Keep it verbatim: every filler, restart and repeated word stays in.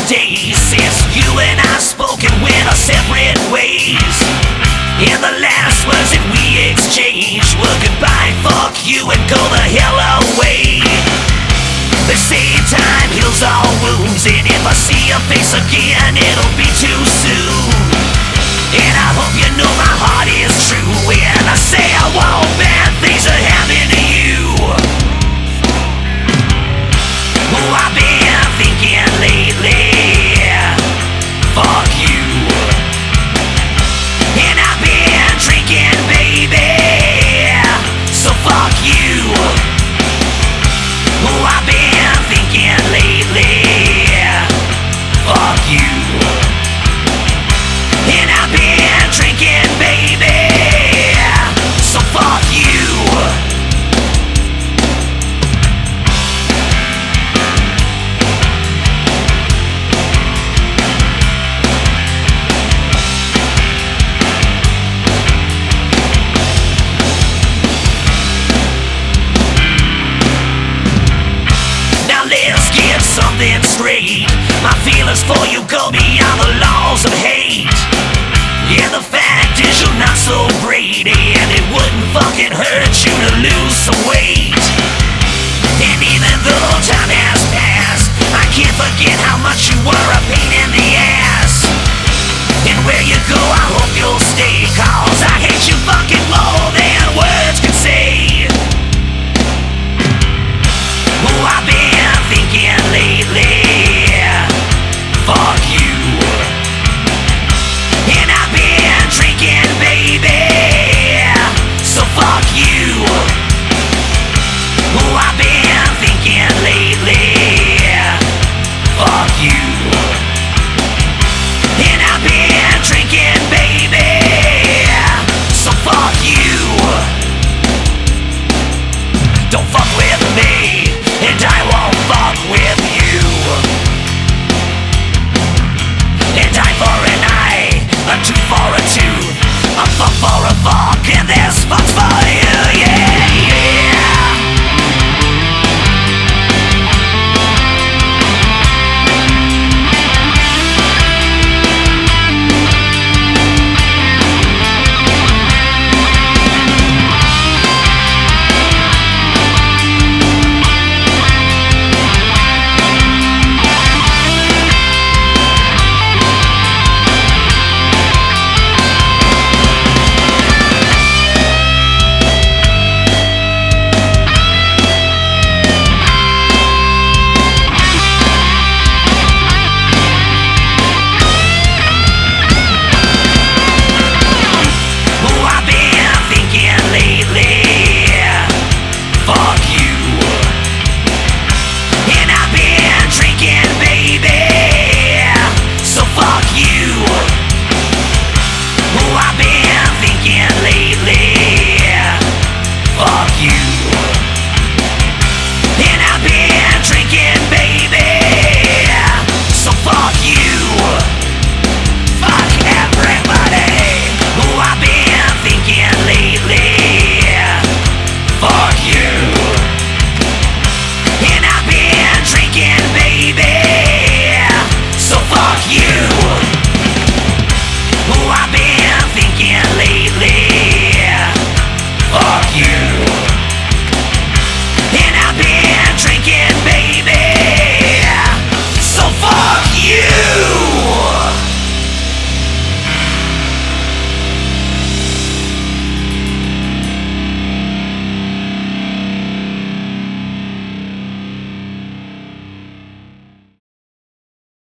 days since you and I spoke and went our separate ways. And the last words that we exchanged were goodbye, fuck you, and go the hell away. They say time heals all wounds, and if I see your face again, it'll be too soon. And I hope you know my heart is true when I say I want bad things to happen to you. Oh, I've been thinking lately, fuck you. And I've been drinking, baby, so fuck you. Oh, I've been thinking lately, fuck you. And I've been drinking, baby, so fuck you. Something straight. My feelings for you go beyond the laws of hate. Yeah, the fact is you're not so great, and it wouldn't fucking hurt you to lose some weight. And even though